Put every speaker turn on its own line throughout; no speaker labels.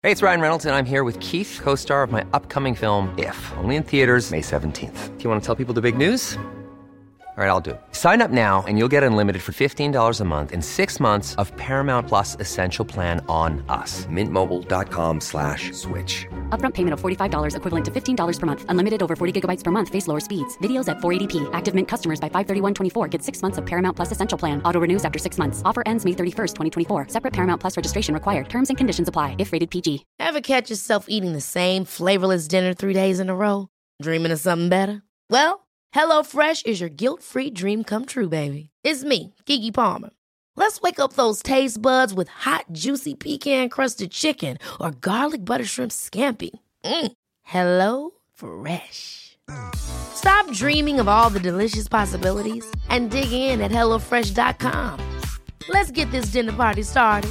Hey, it's Ryan Reynolds, and I'm here with Keith, co-star of my upcoming film, If, only in theaters May 17th. Do you want to tell people the big news? All right, I'll do it. Sign up now and you'll get unlimited for $15 a month and 6 months of Paramount Plus Essential Plan on us. MintMobile.com/switch.
Upfront payment of $45 equivalent to $15 per month. Unlimited over 40 gigabytes per month. Face lower speeds. Videos at 480p. Active Mint customers by 531.24 get 6 months of Paramount Plus Essential Plan. Auto renews after 6 months. Offer ends May 31st, 2024. Separate Paramount Plus registration required. Terms and conditions apply if rated PG.
Ever catch yourself eating the same flavorless dinner 3 days in a row? Dreaming of something better? Well, HelloFresh is your guilt-free dream come true, baby. It's me, Keke Palmer. Let's wake up those taste buds with hot, juicy pecan-crusted chicken or garlic butter shrimp scampi. Hello Fresh. Stop dreaming of all the delicious possibilities and dig in at HelloFresh.com. Let's get this dinner party started.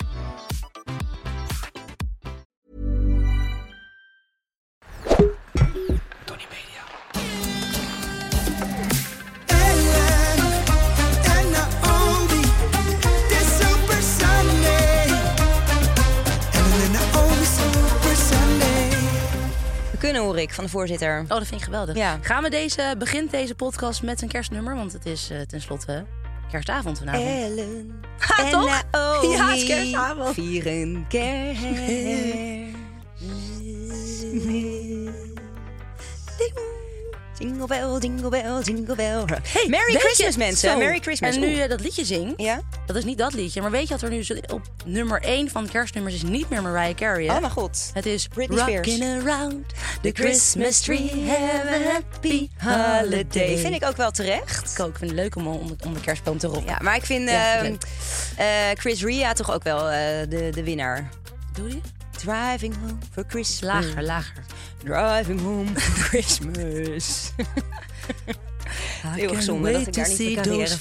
Kunnen hoor ik van de voorzitter.
Oh, dat vind ik geweldig.
Ja.
Begint deze podcast met een kerstnummer? Want het is tenslotte kerstavond vanavond.
Ellen
Ha,
en
toch?
Naomi
Ja, het is kerstavond.
vieren kerst. Jingle bell, jingle bell, jingle bell.
Hey,
Merry
weet
Christmas,
je-
mensen.
Zo.
Merry Christmas.
En nu
Oeh.
je dat liedje zingt,
Ja?
dat is niet dat liedje. Maar weet je dat er nu op nummer 1 van kerstnummers is niet meer Mariah Carey, hè?
Oh mijn god.
Het is
Britney Spears.
Rockin' around the Christmas tree, have a happy holiday.
Vind ik ook wel terecht.
Ik vind het leuk om de kerstboom te rocken.
Ja, maar ik vind
Ja,
ehm, Chris Ria toch ook wel de winnaar.
Doe je?
Driving home for Christmas.
Lager.
Driving home for Christmas. Heel gezonde dat ik daar niet mee kan leren.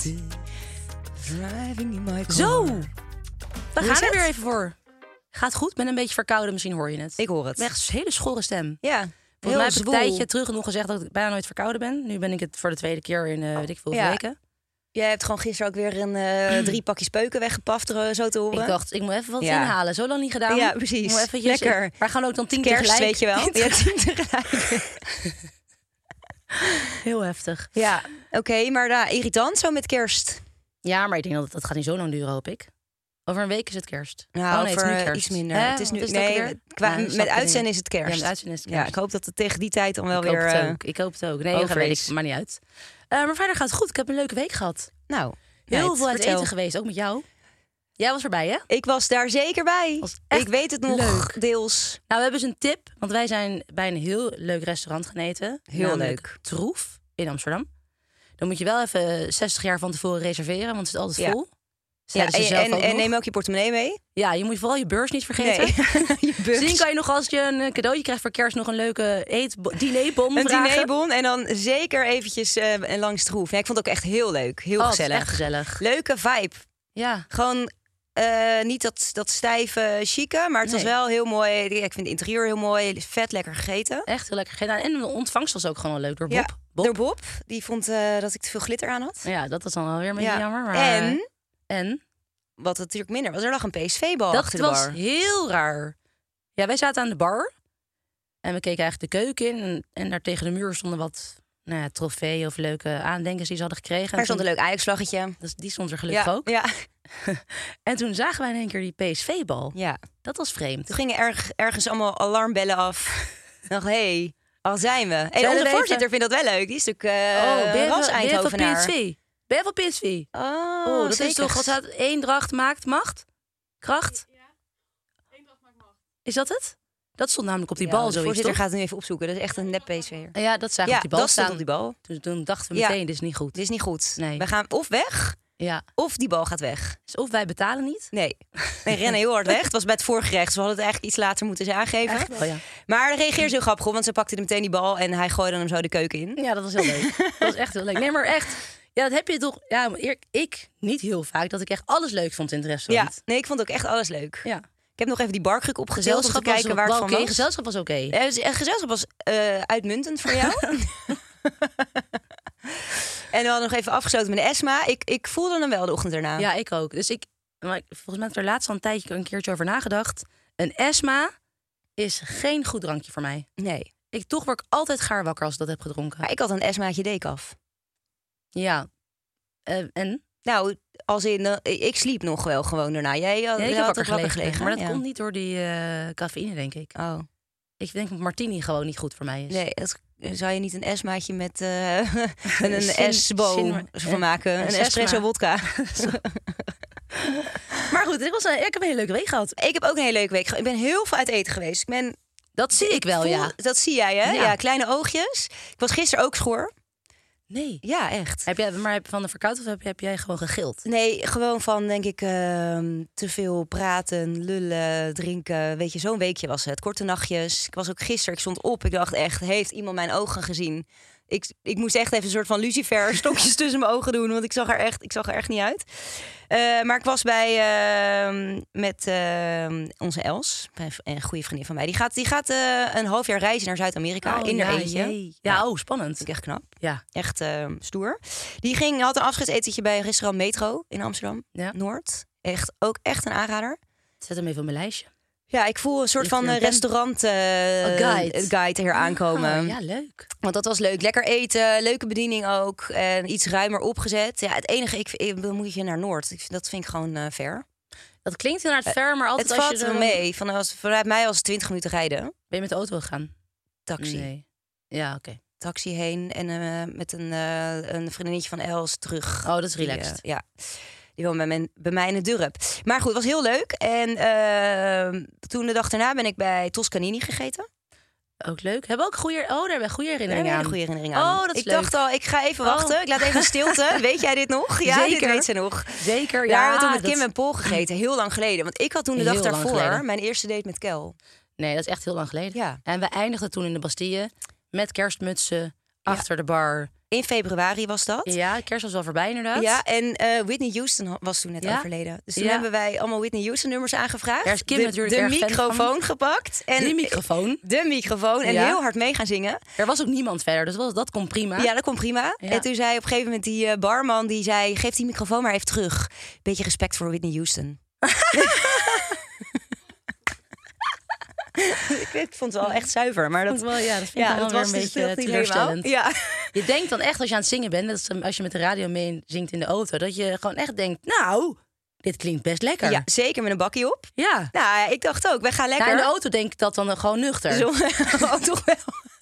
Driving in my car.
Zo, we
Hoe is
gaan er
het?
weer even voor. Gaat goed, ben een beetje verkouden, misschien hoor je het.
Ik hoor het.
Echt een hele schorre stem.
Ja,
Volgens
heel
mij heb ik
zwoel.
een tijdje terug nog gezegd dat ik bijna nooit verkouden ben. Nu ben ik het voor de tweede keer in weet ik veel
Ja.
weken.
Jij hebt gewoon gisteren ook weer 3 pakjes peuken weggepaft, zo te horen.
Ik dacht, ik moet even wat
Ja.
inhalen. Zo lang niet gedaan.
Ja, precies.
Ik moet eventjes-
Lekker.
Waar gaan ook dan 10
Kerst,
tegelijk?
weet je wel. Ja, 10 tegelijk.
Heel heftig.
Ja, oké, maar irritant zo met kerst.
Ja, maar ik denk dat gaat niet zo lang duren, hoop ik. Over een week is het kerst.
Nou,
oh nee, het is nu
over
kerst.
iets minder.
Hè?
Het is nu,
Wat het ook
nee,
alweer?
qua,
Ja, dat snap
met
ik
uitzenden
niet.
is het kerst.
Ja, met uitzenden is het
Ja,
kerst.
ik hoop dat het tegen die tijd dan wel
Ik
weer...
hoop het ook. Ik hoop het ook. Nee,
over
weet
is.
ik, maar niet uit. Maar verder gaat het goed. Ik heb een leuke week gehad.
Nou,
Heel
meid,
veel uit
vertel.
eten geweest, ook met jou. Jij was erbij, hè?
Ik was daar zeker bij.
Was echt
Ik weet het nog,
leuk.
deels.
Nou, we hebben dus een tip. Want wij zijn bij een heel leuk restaurant gaan eten.
Heel
namelijk
leuk.
Troef in Amsterdam. Dan moet je wel even 60 jaar van tevoren reserveren, want het is altijd
Ja.
vol.
Ja,
Zeiden ze zelf ook
en
nog.
neem ook je portemonnee mee.
Ja, je moet vooral je beurs niet vergeten.
Je beurs.
Misschien kan je nog, als je een cadeautje krijgt voor kerst, nog een leuke dinerbon
Een
vragen.
dinerbon en dan zeker eventjes langs Troef. Ja, ik vond het ook echt heel leuk. Heel
Oh, het is
gezellig.
echt gezellig.
Leuke vibe.
Ja.
Gewoon niet dat stijve chique, maar het was
Nee.
wel heel mooi. Ja, ik vind het interieur heel mooi. Vet lekker gegeten.
Echt heel lekker gedaan. En de ontvangst was ook gewoon wel leuk door Bob.
Ja,
Bob.
door Bob. Die vond dat ik te veel glitter aan had.
Ja, dat was dan wel weer een beetje
Ja.
jammer. Maar...
En, wat natuurlijk minder was, er lag een PSV-bal
dat
achter de
was
bar.
heel raar. Ja, wij zaten aan de bar. En we keken eigenlijk de keuken in. En daar tegen de muur stonden wat trofeeën of leuke aandenkers die ze hadden gekregen.
Daar stond een leuk Ajax-vlaggetje.
Dus die stond er gelukkig
Ja,
ook.
ja,
En toen zagen wij in één keer die PSV-bal.
ja.
Dat was vreemd.
Toen gingen ergens allemaal alarmbellen af. Ik dacht, hé, al zijn we. En
Zijn
onze
we
voorzitter vindt dat wel leuk. Die is natuurlijk
Ben je
ras
van
Eindhovenaar.
PSV? Ben je van PSV?
Oh,
dat
zeker.
is toch, wat staat Eendracht maakt macht? Kracht? Eendracht maakt macht. Is dat het? Dat stond namelijk op die
Ja,
bal
de
zoiets,
voorzitter
toch?
gaat het nu even opzoeken. Dat is echt een nep PSV'er.
Ja, dat zagen we
Ja,
op die bal
dat stond
staan.
op die bal.
Toen dachten we
Ja.
meteen, dit is niet goed.
Dit is niet goed.
Nee.
We gaan of weg,
Ja.
of die bal gaat weg.
Dus of wij betalen niet.
Nee, wij rennen heel hard weg. Het was bij het voorgerecht. Dus we hadden het eigenlijk iets later moeten aangeven.
Echt wel, ja.
Maar hij reageerde zo grappig op, want ze pakte meteen die bal en hij gooide hem zo de keuken in.
Ja, dat was heel leuk. Dat was echt heel leuk. Nee, maar echt. Ja, dat heb je toch... Ja, maar ik niet heel vaak. Dat ik echt alles leuk vond in het
Ja,
restaurant.
nee, ik vond ook echt alles leuk.
Ja.
Ik heb nog even die barkruk opgeteld om te
was
kijken waar het
wel
van
oké.
was.
Gezelschap was oké.
Gezelschap was uitmuntend voor jou. En we hadden nog even afgesloten met de Esma. Ik voelde hem wel de ochtend erna.
Ja, ik ook. Dus volgens mij heb ik er laatst al een tijdje een keertje over nagedacht. Een Esma is geen goed drankje voor mij.
Nee.
Toch word ik altijd gaar wakker als ik dat heb gedronken.
Maar ik had een Esmaatje Decaf.
Ja. En?
Nou, als in, ik sliep nog wel gewoon daarna. Jij had
wakker
gelegen.
Maar dat komt niet door die cafeïne, denk ik.
Oh.
Ik denk dat martini gewoon niet goed voor mij is.
Nee, zou je niet een Esmaatje met een Esbo van maken? Een espresso wodka.
Maar goed, ik heb een hele leuke week gehad.
Ik heb ook een hele leuke week gehad. Ik ben heel veel uit eten geweest.
Dat zie ik wel, ja.
Dat zie jij, hè?
Ja.
Ja, kleine oogjes. Ik was gisteren ook schoor.
Nee.
Ja, echt.
Heb je van de verkoudheid of heb jij gewoon gegild?
Nee, gewoon van, denk ik, te veel praten, lullen, drinken. Weet je, zo'n weekje was het. Korte nachtjes. Ik was ook gisteren, ik stond op. Ik dacht echt, heeft iemand mijn ogen gezien? Ik moest echt even een soort van Lucifer stokjes tussen mijn ogen doen. Want ik zag er echt niet uit. Maar ik was met onze Els, een goede vriendin van mij. Die gaat een half jaar reizen naar Zuid-Amerika in haar eentje.
Ja, spannend.
Dat is echt knap.
Ja.
Echt stoer. Die had een afscheidsetentje bij een restaurant Metro in Amsterdam Noord. Ook echt een aanrader.
Zet hem even op mijn lijstje.
Ja, ik voel een soort van restaurant guide hier aankomen.
Ja, leuk.
Want dat was leuk. Lekker eten, leuke bediening ook. En iets ruimer opgezet. Ja, het enige, dan moet je naar Noord. Dat vind ik gewoon ver.
Dat klinkt inderdaad ver, maar altijd
het
als
valt
je
wel mee. Vanuit mij was het 20 minuten rijden.
Ben je met de auto gegaan?
Taxi.
Nee. Ja, oké.
Taxi heen en met een vriendinnetje van Els terug.
Oh, dat is relaxed.
Die woonde bij mij in het dorp. Maar goed, het was heel leuk. En toen de dag daarna ben ik bij Toscanini gegeten.
Ook leuk. Hebben we ook daar hebben we goede herinneringen aan.
Goede herinneringen aan.
Oh, dat is
leuk. Dacht al, ik ga even wachten. Ik laat even stilte. Weet jij dit nog? Ja,
Zeker.
Dit weet ze nog.
Zeker, ja.
Daar hebben we toen met Kim en Paul gegeten. Heel lang geleden. Want ik had toen de dag daarvoor
geleden.
mijn eerste date met Kel.
Nee, dat is echt heel lang geleden.
Ja.
En we eindigden toen in de Bastille met kerstmutsen achter de bar.
In februari was dat.
Ja, kerst was wel voorbij inderdaad.
Ja, en Whitney Houston was toen net overleden. Dus toen hebben wij allemaal Whitney Houston nummers aangevraagd.
Daar is Kim natuurlijk
de
erg
microfoon gepakt. En
De microfoon.
En heel hard mee gaan zingen.
Er was ook niemand verder, dus dat kon prima.
Ja, dat kon prima. Ja. En toen zei op een gegeven moment die barman, die zei, geef die microfoon maar even terug. Beetje respect voor Whitney Houston. Ik vond het wel echt zuiver, maar dat
vind ik wel weer een beetje teleurstellend.
Ja.
Je denkt dan echt als je aan het zingen bent, dat als je met de radio mee zingt in de auto, dat je gewoon echt denkt, nou, dit klinkt best lekker.
Ja, zeker met een bakkie op.
Ja.
Nou, ik dacht ook, wij gaan lekker.
Nou, in de auto denk ik dat dan gewoon nuchter.
Toch wel.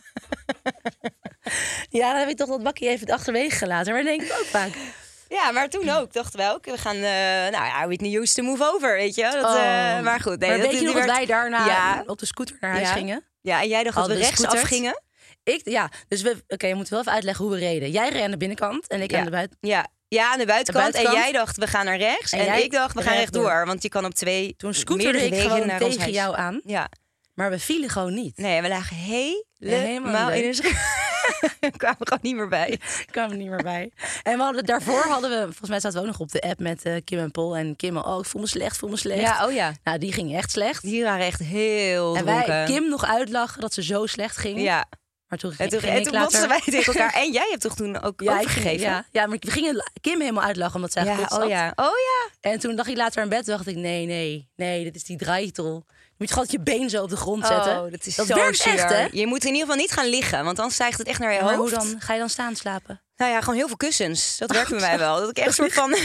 Ja, dan heb ik toch dat bakkie even achterwege gelaten, maar dat denk ik ook vaak.
Ja, maar toen ook dachten wij ook, we gaan Whitney Houston move over, weet je. Maar goed. Nee,
maar weet je nog dat wij daarna op de scooter naar huis gingen?
Ja, en jij dacht dat we rechtsaf gingen?
Dus je moet wel even uitleggen hoe we reden. Jij reed aan de binnenkant en ik aan de buitenkant.
Ja, aan de buitenkant. En jij dacht, we gaan naar rechts. En ik dacht, we gaan rechtdoor. Want je kan op
Toen scooterde ik gewoon
naar
tegen jou aan.
Ja.
Maar we vielen gewoon niet.
Nee, we lagen helemaal in een We kwamen gewoon niet meer bij.
En daarvoor hadden we, volgens mij zaten we ook nog op de app met Kim en Paul. En Kim, ik voel me slecht.
Ja, oh ja.
Nou, die ging echt slecht.
Die waren echt heel dronken.
En wij Kim nog uitlachen dat ze zo slecht ging.
Ja.
Maar toen
botsten wij tegen elkaar. En jij hebt toch toen ook overgegeven?
Ja, maar we gingen Kim helemaal uitlachen omdat zij gekotst had.
Oh ja.
En toen dacht ik later in bed, dacht ik, nee, dit is die draaitel. Je moet gewoon je been zo op de grond zetten.
Oh, dat is
dat
zo
werkt
zuur.
echt, hè?
Je moet in ieder geval niet gaan liggen, want dan stijgt het echt naar je hoofd.
Hoe dan? Ga je dan staan slapen?
Nou ja, gewoon heel veel kussens. Dat werkt bij mij wel. Dat ik echt een soort van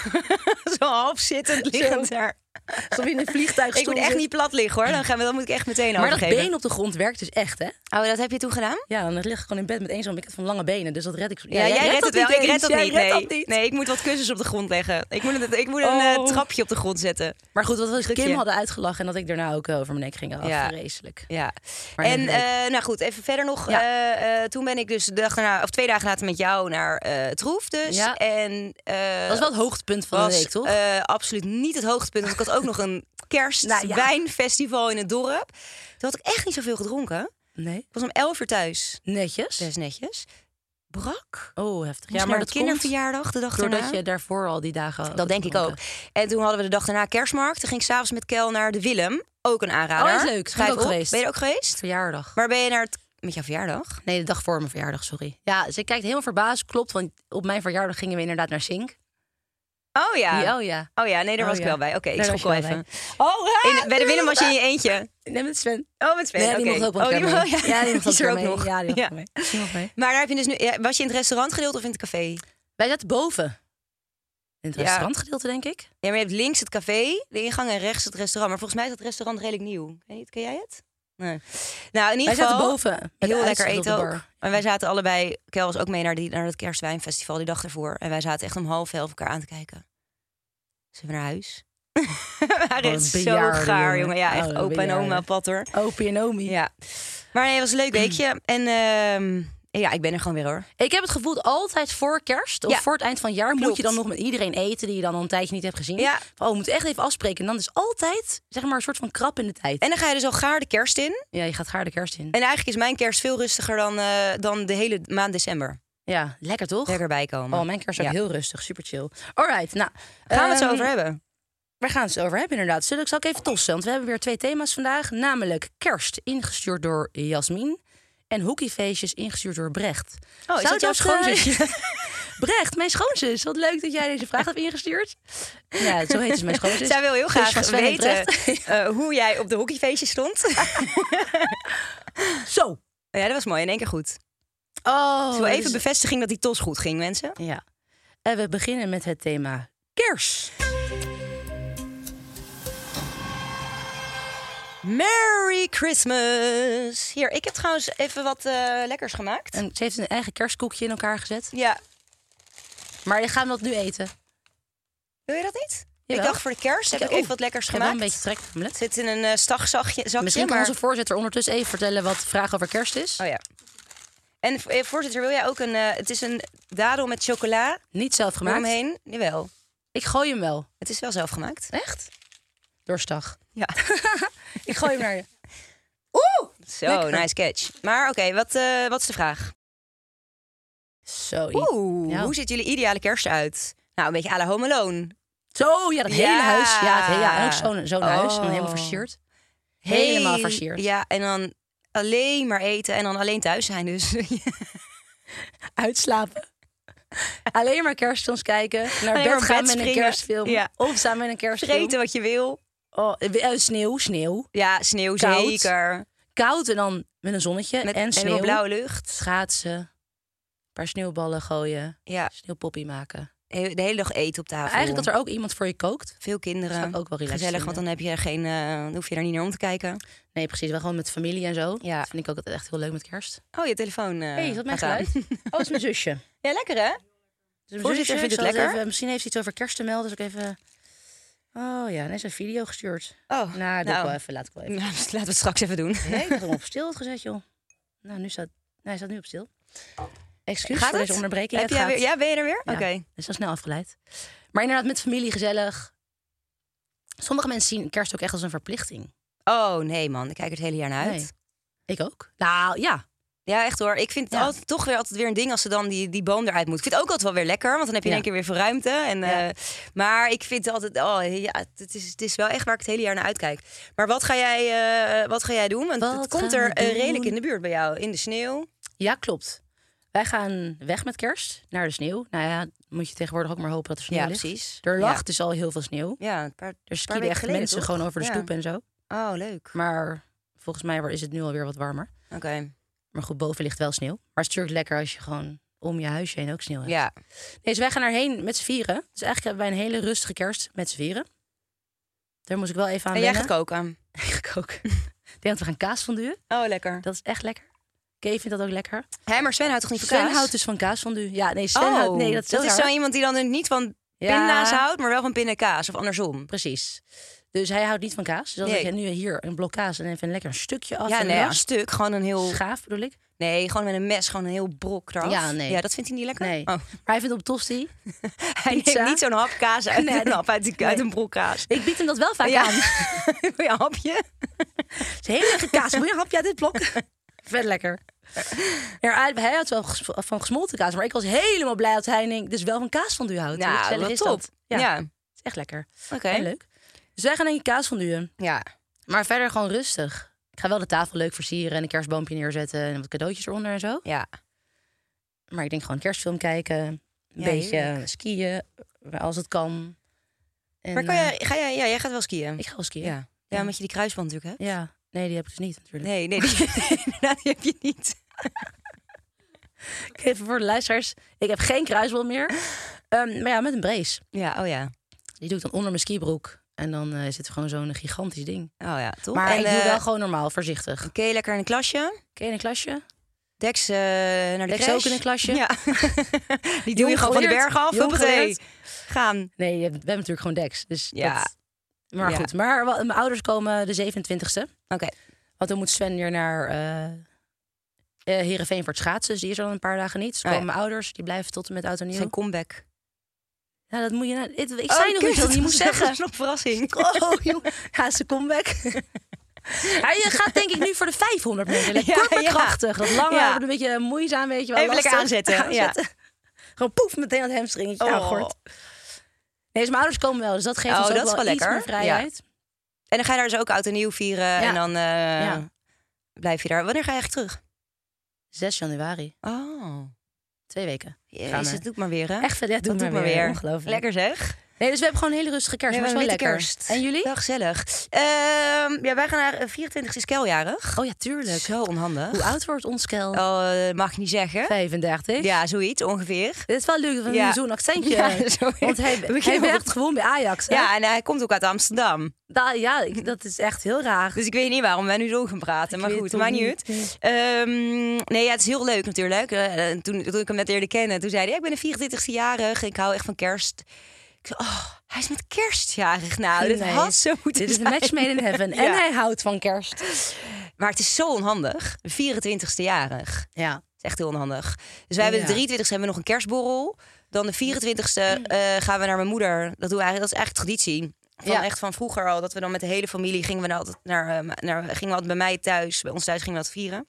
zo half zittend liggend daar.
Alsof je in een vliegtuig
Ik moet echt niet plat liggen, hoor. Dan moet ik echt meteen overgeven.
Maar dat been op de grond werkt dus echt, hè?
Oh, dat heb je toen gedaan?
Ja, dan lig ik gewoon in bed met één zo'n van lange benen. Dus dat red ik.
Ja, jij redt het wel. Ik red dat niet. Nee, ik moet wat kussens op de grond leggen. Ik moet een trapje op de grond zetten.
Maar goed, wat we Kim hadden uitgelachen en dat ik daarna ook over mijn nek ging. Vreselijk.
Ja. En nou goed, even verder nog. Ja. Toen ben ik dus de dag daarna, of 2 dagen later met jou naar Troef dus.
Ja.
En
dat was wel het hoogtepunt van de week, toch?
Absoluut niet het hoogtepunt. Want ik had ook nog een kerstwijnfestival in het dorp. Toen had ik echt niet zoveel gedronken.
Nee.
Ik was om 11 uur thuis.
Netjes.
Best netjes. Brak.
Oh, heftig.
Ja, maar dat kinderverjaardag de dag daarna.
Doordat je daarvoor al die dagen...
Dat denk ik ook. En toen hadden we de dag daarna kerstmarkt. Toen ging ik s'avonds met Kel naar de Willem. Ook een aanrader.
Oh, dat is leuk.
Schrijf
ook
op.
geweest.
Ben je er ook geweest?
Verjaardag.
Waar ben je naar met jouw verjaardag?
Nee, de dag voor mijn verjaardag, sorry. Ja, ze kijkt helemaal verbaasd. Klopt, want op mijn verjaardag gingen we inderdaad naar Sink.
Oh ja.
Oh ja.
Oh ja, nee, daar was ik wel bij. Oké, ik
Daar
schrok
was
wel
je
even.
Oh,
Bij de Willem was je in je eentje.
Nee, met Sven.
Oh, met Sven.
Nee, die
oké.
mocht ook wel
die
mee.
mag-
Ja, die mocht
is er ook
mee.
nog.
Ja, die
Ja.
mocht mee. Die mocht mee.
Maar daar heb je dus nu... was je in het restaurantgedeelte of in het café?
Wij zaten boven. In het
Ja.
restaurantgedeelte, denk ik.
Ja, maar je hebt links het café, de ingang en rechts het restaurant. Maar volgens mij is het restaurant redelijk nieuw. Ken jij het? Nee. Nou, in ieder
Wij zaten
geval...
boven. met
Heel lekker
uitzicht op
eten
de
ook.
bar.
En wij zaten allebei... Kel was ook mee naar het Kerstwijnfestival die dag ervoor. En wij zaten echt om 10:30 elkaar aan te kijken. Zullen we naar huis? We waren
Wat
echt
een
zo
bejaarde
gaar,
jongen.
jongen. Ja,
Oh,
echt
een
opa en
bejaarde.
oma patter.
Opie en Omi.
Ja. Maar nee, het was een leuk weekje. En ja, ik ben er gewoon weer hoor.
Ik heb het gevoel dat altijd voor kerst of
Ja.
voor het eind van het jaar moet
Klopt.
je dan nog met iedereen eten die je dan al een tijdje niet hebt gezien.
Ja.
Van, we moeten echt even afspreken. En dan is altijd zeg maar een soort van krap in de tijd.
En dan ga je dus al gaar de kerst in.
Ja, je gaat gaar de kerst in.
En eigenlijk is mijn kerst veel rustiger dan de hele maand december.
Ja, lekker toch?
Lekker bijkomen.
Oh, mijn kerst is ook
Ja.
heel rustig, super chill. Alright, nou.
Gaan we het zo
ehm,
over hebben?
Waar gaan we het over hebben inderdaad? Zal ik even tossen? Want we hebben weer 2 thema's vandaag. Namelijk kerst, ingestuurd door Jasmin. En hockeyfeestjes, ingestuurd door Brecht.
Oh, is
Zou
dat jouw schoonzusje?
Brecht, mijn schoonzus. Wat leuk dat jij deze vraag hebt ingestuurd. Ja, zo heet ze mijn schoonzus.
Zij wil heel
Zusje
graag
van Sven en
weten
Brecht.
hoe jij op de hockeyfeestje stond.
Zo.
Ja, dat was mooi. In één keer goed.
Oh,
Zo even
dus-
bevestiging dat die tos goed ging, mensen.
Ja. En we beginnen met het thema kerst.
Merry Christmas! Hier, ik heb trouwens even wat lekkers gemaakt.
En ze heeft een eigen kerstkoekje in elkaar gezet.
Ja,
Maar je gaat dat nu eten.
wil je dat niet?
Jawel.
Ik dacht voor de kerst heb ik even wat lekkers
Ik heb wel
gemaakt.
een beetje trek namelijk.
Het zit in een zakje.
Misschien kan
maar...
onze voorzitter ondertussen even vertellen wat de vraag over kerst is.
Oh ja. En voorzitter, wil jij ook een... het is een dadel met chocola
Niet zelf gemaakt.
eromheen. Jawel,
Ik gooi hem wel.
het is wel zelf gemaakt.
Echt? Doorstag.
Ja.
Ik gooi hem naar je.
Zo,
Lekker.
nice catch. Maar oké, wat is de vraag?
Zo. Ja.
Hoe ziet jullie ideale kerst uit? Nou, een beetje à la Home Alone.
Zo, ja, dat hele
Ja.
huis. Ja, en ook zo'n huis. En dan helemaal
Oh.
versierd. Helemaal versierd.
Ja, en dan alleen maar eten en dan alleen thuis zijn dus.
Uitslapen. Alleen maar kerstfilms kijken. Naar
Alleen maar
bed gaan
bed
met een
springen.
kerstfilm.
Ja.
Of samen met een kerstfilm.
Vreten wat je wil.
Oh, sneeuw.
Ja, sneeuw
Koud.
zeker.
Koud en dan met een zonnetje
Met
en
helemaal
sneeuw.
blauwe lucht.
Schaatsen. Een paar sneeuwballen gooien.
Ja,
Sneeuwpoppie maken.
de hele dag eten op tafel.
Eigenlijk dat er ook iemand voor je kookt.
Veel kinderen.
Zou ik ook wel relaxed
Gezellig, want
vinden.
dan heb je geen, dan hoef je daar niet naar om te kijken.
Nee, precies. Wel gewoon met familie en zo.
Ja.
Dat vind ik ook altijd echt heel leuk met kerst.
Oh, je telefoon
Hé, is dat mijn
gaat aan.
geluid? Oh, dat is mijn zusje.
Ja, lekker hè?
Dus
Voorzitter vindt het lekker?
Misschien heeft ze iets over kerst te melden. Dus ik even... Oh ja, nee, ze heeft een video gestuurd.
Oh,
Nou, doe ik wel even, laat ik wel even.
Nou, laten we het straks even doen.
Nee, ik had hem op stil had gezet, joh. Nou, hij staat nu op stil. Excuus
Gaat
voor
het?
deze onderbreking.
Heb
Het
jij
gaat.
weer, ja, ben je er weer?
Ja.
Oké.
Is wel snel afgeleid. Maar inderdaad, met familie gezellig. Sommige mensen zien kerst ook echt als een verplichting.
Oh nee man, ik kijk er het hele jaar naar uit.
Nee. Ik ook. Nou, ja.
Ja, echt hoor. Ik vind het
Ja.
altijd weer een ding als ze dan die boom eruit moet. Ik vind het ook altijd wel weer lekker, want dan heb je in
Ja.
één keer weer veel ruimte. En,
Ja.
maar ik vind het altijd, het is wel echt waar ik het hele jaar naar uitkijk. Maar wat ga jij doen? Want
Wat
het komt
gaan
er
we doen?
redelijk in de buurt bij jou, in de sneeuw.
Ja, klopt. Wij gaan weg met kerst naar de sneeuw. Nou ja, moet je tegenwoordig ook maar hopen dat er sneeuw
Ja,
ligt.
precies.
Er lag
Ja.
dus al heel veel sneeuw.
Ja, een paar
Er skieden
weken
echt
geleden,
mensen
toch?
gewoon over de
Ja.
stoep en zo.
Oh, leuk.
Maar volgens mij is het nu alweer wat warmer.
Oké.
Maar goed, boven ligt wel sneeuw. Maar het is natuurlijk lekker als je gewoon om je huisje heen ook sneeuw hebt.
Ja.
Nee, dus wij gaan daarheen met z'n vieren. Dus eigenlijk hebben wij een hele rustige kerst met z'n vieren. Daar moest ik wel even aan
En jij
wennen.
gaat koken.
Ik ga koken. Ik denk dat we gaan kaasfondue.
Oh, lekker.
Dat is echt lekker. Kay vindt dat ook lekker.
Hé, maar Sven houdt toch niet van
Sven
kaas?
houdt dus van kaasfondue. Ja, nee, Sven houdt... Nee, dat is,
dat
zo
is
raar.
zo iemand die dan niet van
Ja.
pinda's houdt, maar wel van pindakaas. Of andersom.
Precies. Dus hij houdt niet van kaas. Dus als
Nee.
ik nu hier een blok kaas en even een lekker stuk af.
Ja,
en
nee, een
ras.
stuk. Gewoon een heel...
Schaaf bedoel ik.
Nee, gewoon met een mes, gewoon een heel brok eraf.
Ja, nee.
Ja, dat vindt hij niet lekker?
Nee.
Oh.
Maar hij vindt op tosti.
Hij
Pizza.
neemt niet zo'n hap kaas uit,
Nee,
een hap uit een brok kaas.
Ik bied hem dat wel vaak
Ja.
aan.
Wil je een hapje?
Het is heel lekker kaas. Wil je een hapje uit dit blok? Vet lekker. Ja, hij houdt wel van gesmolten kaas. Maar ik was helemaal blij dat hij dus wel van kaasfondue houdt. Hoe gezellig
wat
is
top.
dat?
Ja,
Ja, het is echt lekker.
oké.
En leuk. Dus wij gaan denk ik kaasfondue.
Ja.
Maar verder gewoon rustig. Ik ga wel de tafel leuk versieren en een kerstboompje neerzetten. En wat cadeautjes eronder en zo.
Ja.
Maar ik denk gewoon kerstfilm kijken. Een
Ja,
beetje
heerlijk.
skiën. als het kan. En,
Maar jij gaat wel skiën?
Ik ga wel skiën.
Ja, omdat je die kruisband natuurlijk hebt.
Ja. Nee, die heb ik dus niet natuurlijk.
Nee, inderdaad, die heb je niet.
Even voor de luisteraars. Ik heb geen kruisband meer. Maar ja, met een brace.
Ja, oh ja.
Die doe ik dan onder mijn skibroek. En dan zit er gewoon zo'n gigantisch ding.
Oh ja, toch?
Maar
en,
ik doe wel gewoon normaal, voorzichtig.
Oké, lekker in een klasje.
Ken je een klasje?
Dex naar de
Dex
crash.
ook in een klasje?
Ja. Die doe je gewoon van de berg af.
Jong
Hoppatee.
geleerd.
Gaan.
Nee, we hebben natuurlijk gewoon Dex. Dus
Ja.
dat... Maar
Ja.
goed, maar mijn ouders komen de 27e.
Oké.
Want dan moet Sven weer naar Heerenveen voor het schaatsen. Dus die is er dan een paar dagen niet. Dus komen mijn ouders, die blijven tot en met oud en nieuw.
Zijn comeback.
Ja, dat moet je... Ik zei nog niet dat je moest zeggen.
Dat is nog een verrassing.
Oh, joh. Ja, ze comeback. Ja, je gaat denk ik nu voor de 500 meter. Lekker kort maar krachtig. Dat lange
Ja.
wordt een beetje moeizaam, weet je wel.
Even lekker
lastig.
aanzetten. Ja.
Gewoon poef, meteen dat hamstringetje aangort. Nee, dus mijn ouders komen wel. Dus dat geeft ons ook
dat is
wel
wel
iets
lekker.
meer vrijheid.
En dan ga je daar dus ook oud en nieuw vieren.
Ja.
En dan
Ja.
blijf je daar. Wanneer ga je eigenlijk terug?
6 januari.
Oh.
2 weken.
Jezus, het doet maar weer, hè?
Echt vet, ja, doe
dat
maar
doet maar weer.
Ongelooflijk.
Lekker zeg.
Nee, dus we hebben gewoon een hele rustige kerst.
Nee,
maar
we
het is wel
hebben
lekker.
kerst.
En jullie?
Wel gezellig. Ja, wij gaan naar 24 is Keljarig.
Oh ja, tuurlijk.
Zo onhandig.
Hoe oud wordt ons Kel?
Mag ik niet zeggen.
35.
Ja, zoiets ongeveer.
Dit is wel leuk dat we
Ja.
nu zo'n accentje
Ja,
hebben.
zo.
Want hij werkt gewoon bij Ajax. Hè?
Ja, en hij komt ook uit Amsterdam.
Dat is echt heel raar.
Dus ik weet niet waarom wij nu zo gaan praten. Maar
weet
goed,
het
maakt
ook
niet
niet.
uit. Nee, ja, het is heel leuk natuurlijk. Toen ik hem net leerde kennen, toen zei hij... ik ben de 24e jarig, ik hou echt van kerst. Ik zei, hij is met kerst jarig. Nou, dit
Nee,
had zo moeten
Dit is
zijn.
een match made in heaven.
Ja.
En hij houdt van kerst.
Maar het is zo onhandig. De 24e jarig.
Ja.
Dat is echt heel onhandig. Dus wij hebben de 23e hebben we nog een kerstborrel. Dan de 24e gaan we naar mijn moeder. Dat doen we eigenlijk, dat is eigenlijk traditie. Echt van vroeger al. Dat we dan met de hele familie gingen we dan altijd gingen we altijd bij mij thuis. Bij ons thuis gingen we dat vieren.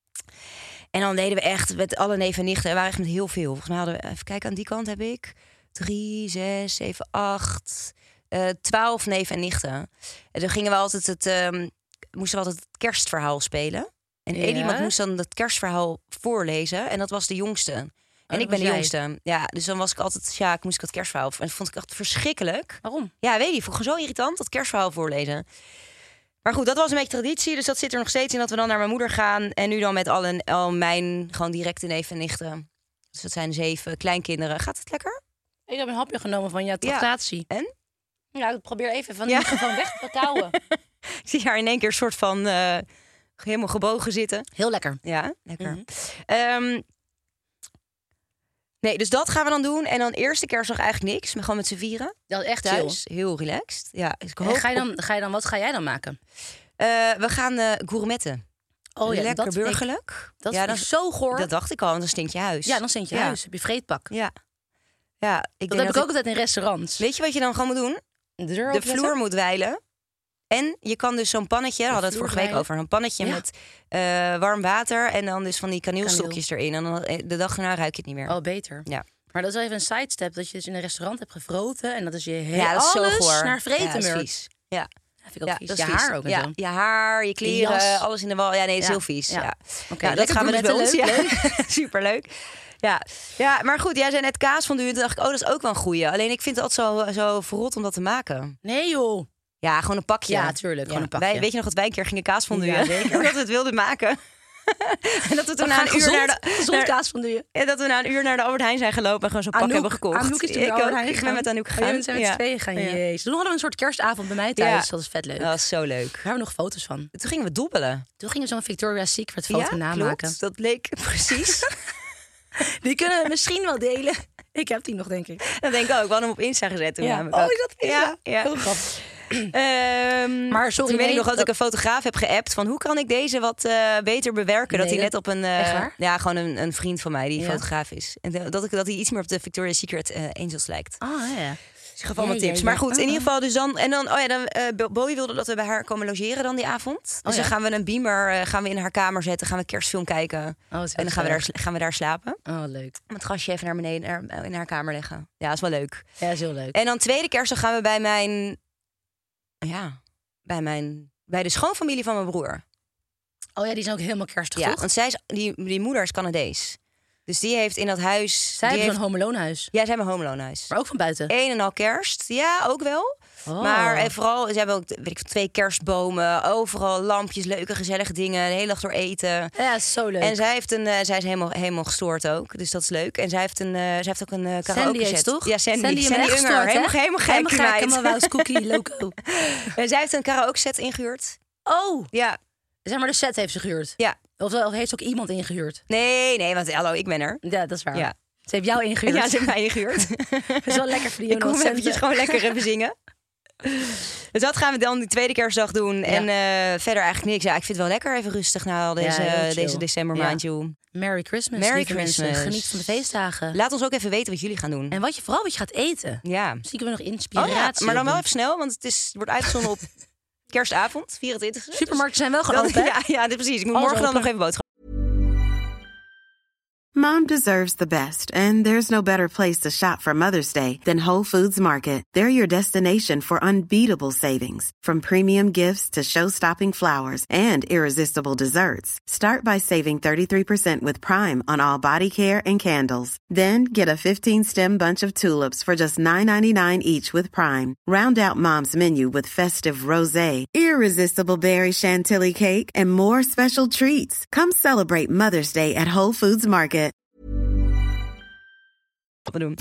En dan deden we echt met alle neven en nichten. We waren echt met heel veel. Volgens mij hadden we, even kijken, aan die kant heb ik 3, 6, 7, 8, 12 neven en nichten. En dan gingen we altijd moesten we altijd het kerstverhaal spelen. En één iemand moest dan het kerstverhaal voorlezen. En dat was de jongste. En ik ben de jongste. Ja, dus dan was ik altijd, moest ik het kerstverhaal. En dat vond ik echt verschrikkelijk.
Waarom?
Ja, weet je, vond ik gewoon zo irritant, dat kerstverhaal voorlezen. Maar goed, dat was een beetje traditie. Dus dat zit er nog steeds in dat we dan naar mijn moeder gaan. En nu dan met al mijn gewoon directe neven en nichten. Dus dat zijn 7 kleinkinderen. Gaat het lekker?
Ik heb een hapje genomen van jouw tractatie.
En?
Ja, ik probeer even van die microfoon weg te kouwen.
Ik zie haar in één keer een soort van helemaal gebogen zitten.
Heel lekker.
Ja, lekker. Nee, dus dat gaan we dan doen. En dan eerste kerstdag eigenlijk niks. Maar gewoon met z'n vieren.
Dat is echt
Thuis.
chill.
Heel relaxed. Ja, dus ik
En
hoop
wat ga jij dan maken?
we gaan gourmetten.
Oh ja,
lekker
dat
burgerlijk.
Dat
ja,
is zo goor.
Dat dacht ik al, want dan stinkt je huis.
Ja, dan stinkt je huis. Heb je vreedpak.
Ja. Ja,
Dat heb ik ook altijd in restaurants.
Weet je wat je dan gewoon moet doen? De vloer moet wijlen. En je kan dus zo'n pannetje, daar hadden we het vorige week over, een pannetje met warm water en dan dus van die kaneelstokjes erin. En dan de dag daarna ruik je het niet meer.
Oh, beter.
Ja.
Maar dat is wel even een sidestep, dat je dus in een restaurant hebt gefroten en dat is je hele
Ja, dat is zo
alles
goor.
naar vreten
Ja, dat is
merkt.
vies. Ja.
Dat vind ik ook vies.
dat
Je
is vies.
haar ook en
Ja,
zo.
je haar, je kleren,
jas.
alles in de wal. Ja, nee, dat is
Ja.
heel vies.
Ja.
Ja.
Oké,
Nou, dat gaan we dus bij ons.
leuk.
Superleuk. Ja, maar goed, jij zei net kaasfondue. Toen dacht ik, dat is ook wel een goeie. Alleen ik vind het altijd zo verrot om dat te maken.
Nee joh.
Ja, gewoon een pakje.
Ja, tuurlijk, gewoon een pakje.
Weet je nog dat wij een keer gingen kaasfondue?
Ja, zeker.
Dat we het wilden maken. En dat we toen
Na
na een uur naar
gezond kaasfondue.
ja, dat we na een uur naar de Albert Heijn zijn gelopen en gewoon zo'n pak hebben gekocht.
Anouk is toen
Ik
naar Albert
ook.
Heijn
Ik ben met Anouk
Oh,
gegaan.
jij bent met z'n tweeën gaan. Jezus. Toen hadden we een soort kerstavond bij mij thuis. Dat is vet leuk.
Dat was zo leuk.
Daar hebben we nog foto's van.
Toen gingen we dobbelen.
Toen gingen we zo'n Victoria's Secret foto namaken.
Klopt. Dat leek precies.
Die kunnen we misschien wel delen. Ik heb die nog, denk ik.
Dat denk ik ook. We hadden hem op Insta gezet toen.
Ja.
namelijk
Oh,
ook.
is dat Insta?
Ja.
Heel grappig.
Maar
sorry,
toen weet ik
nee,
nog dat ik een fotograaf heb geappt van hoe kan ik deze wat beter bewerken. Dat
Nee,
hij net op een
echt waar?
ja, gewoon een vriend van mij die
Ja.
fotograaf is. En dat hij iets meer op de Victoria's Secret Angels lijkt.
Oh ja.
Dus ik gaf allemaal
Ja,
tips.
ja,
Maar
ja.
goed, in ieder geval dus dan. En dan, Bowie wilde dat we bij haar komen logeren dan die avond. Dus
ja?
dan gaan we een beamer gaan we in haar kamer zetten. Gaan we kerstfilm kijken.
Oh,
En dan gaan we daar slapen.
Oh, leuk.
Om het gastje even naar beneden in haar kamer leggen. Ja, is wel leuk.
Ja, is heel leuk.
En dan tweede kerstdag gaan we bij de schoonfamilie van mijn broer.
Oh ja, die zijn ook helemaal kerstig,
Ja,
toch?
want zij is, die moeder is Canadees. Dus die heeft in dat huis...
Zij
die
hebben zo'n Home Alone huis.
Ja, ze hebben een Home Alone huis.
Maar ook van buiten.
Een en al kerst. Ja, ook wel.
Oh.
Maar en vooral, ze hebben ook 2 kerstbomen. Overal lampjes, leuke, gezellige dingen. De hele dag door eten.
Ja, zo leuk.
En zij is helemaal gestoord ook. Dus dat is leuk. En zij heeft ook een karaoke
heet
set.
toch?
Ja, Sandy
Sandy
Unger.
gestoord,
Helemaal gek, die meid.
Helemaal Wouse Cookie, loco.
En zij heeft een karaoke set ingehuurd.
Oh,
Ja.
zeg maar de set heeft ze gehuurd.
Ja.
Of heeft ze ook iemand ingehuurd?
Nee, want hallo, ik ben er.
Ja, dat is waar.
Ja.
Ze heeft jou ingehuurd.
Ja, ze heeft mij ingehuurd.
Dat is wel lekker voor die
Ik kom eventjes gewoon lekker even zingen. Dus dat gaan we dan die tweede kerstdag doen. En verder eigenlijk niks. Ja, ik vind het wel lekker even rustig na al deze decembermaand, joh.
Merry Christmas.
Merry
lieve mensen.
Christmas.
Geniet van de feestdagen.
Laat ons ook even weten wat jullie gaan doen.
En vooral wat je gaat eten.
Ja.
Misschien kunnen we nog
Oh
inspiratie
ja, maar dan wel
opdoen.
even snel, want het wordt uitgezonden op kerstavond, 24e.
Supermarkten zijn wel gewoon
Dan-
open.
ja, precies. Ik moet
Alles
morgen dan
open.
nog even boodschappen.
Mom deserves the best, and there's no better place to shop for Mother's Day than Whole Foods Market. They're your destination for unbeatable savings, from premium gifts to show-stopping flowers and irresistible desserts. Start by saving 33% with Prime on all body care and candles. Then get a 15-stem bunch of tulips for just $9.99 each with Prime. Round out Mom's menu with festive rosé, irresistible berry chantilly cake, and more special treats. Come celebrate Mother's Day at Whole Foods Market.
Doen.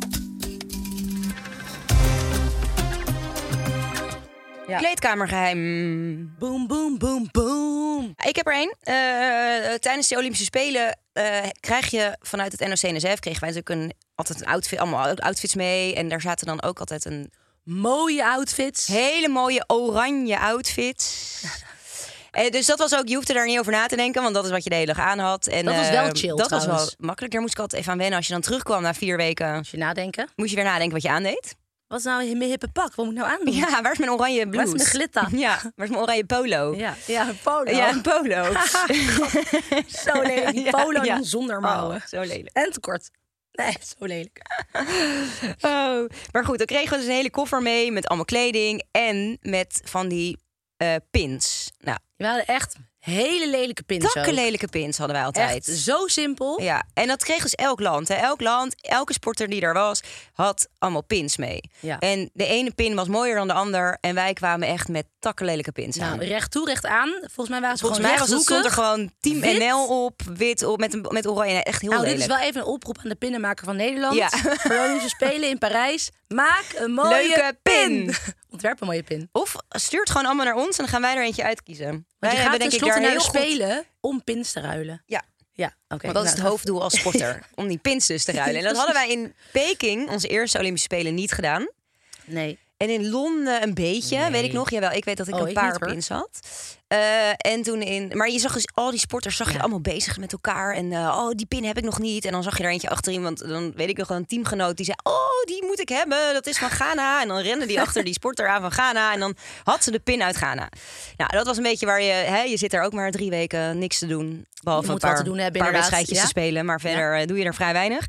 Ja.
Kleedkamergeheim.
Boom, boom, boom, boom.
Ik heb er één. Tijdens de Olympische Spelen krijg je vanuit het NOC-NSF... kregen wij natuurlijk altijd een outfit, allemaal outfits mee. En daar zaten dan ook altijd een
Mooie outfits.
hele mooie oranje outfits. Dus dat was ook, je hoefde daar niet over na te denken, want dat is wat je de hele dag aan had. En,
Dat was wel chill,
Dat was wel
trouwens.
makkelijk. Daar moest ik altijd even aan wennen. Als je dan terugkwam na 4 weken,
Als je nadenken.
moest je weer nadenken wat je aandeed.
Wat is nou mijn hippe pak? Wat moet ik nou aandoen?
Ja, waar is mijn oranje blouse?
Waar is mijn glitter?
Ja, waar is mijn oranje polo?
Ja, een polo.
Ja, een polo.
Zo lelijk. Die
Ja,
polo
ja.
dan zonder mouwen.
Oh, zo lelijk.
En te kort. Nee, zo lelijk.
Oh. Maar goed, dan kregen we dus een hele koffer mee met allemaal kleding en met van die pins. Nou,
We hadden echt hele lelijke pins ook.
takkenlelijke pins hadden wij altijd.
Echt zo simpel.
Ja, en dat kreeg dus elk land. Hè. Elk land, elke sporter die er was, had allemaal pins mee.
Ja.
En de ene pin was mooier dan de ander. En wij kwamen echt met takkenlelijke pins aan.
Nou, recht toe, recht aan. Volgens mij waren ze
Volgens
gewoon
mij was het, stond er
rechthoekig.
gewoon Team
Wit.
NL op, wit op, met oranje. Echt heel
Nou, dit
lelijk.
is wel even een oproep aan de pinnenmaker van Nederland.
Ja.
Voor de Olympische Spelen in Parijs. Maak een mooie
Leuke pin.
Ontwerp een mooie pin.
Of stuur het gewoon allemaal naar ons en dan gaan wij er eentje uitkiezen.
Want
Wij
je
hebben
gaat
denk ik
tenslotte
daar
naar de
heel goed...
Spelen om pins te ruilen.
Ja,
Ja, oké.
want dat is het
Nou,
hoofddoel als sporter. Om die pins dus te ruilen. En dat hadden wij in Peking, onze eerste Olympische Spelen, niet gedaan.
Nee.
En in Londen een beetje,
Nee.
weet ik nog. Jawel, ik weet dat ik een
ik
paar
niet, hoor.
pins had. En toen maar je zag dus al die sporters zag je allemaal bezig met elkaar. En die pin heb ik nog niet. En dan zag je er eentje achterin. Want dan weet ik nog een teamgenoot die zei... Oh, die moet ik hebben. Dat is van Ghana. En dan rende die achter die sporter aan van Ghana. En dan had ze de pin uit Ghana. Nou, dat was een beetje waar je zit er ook maar 3 weken niks te doen. Behalve
Je
een
moet wat
paar,
te doen hebben,
paar
inderdaad.
wedstrijdjes
Ja.
te spelen. Maar verder doe je er vrij weinig.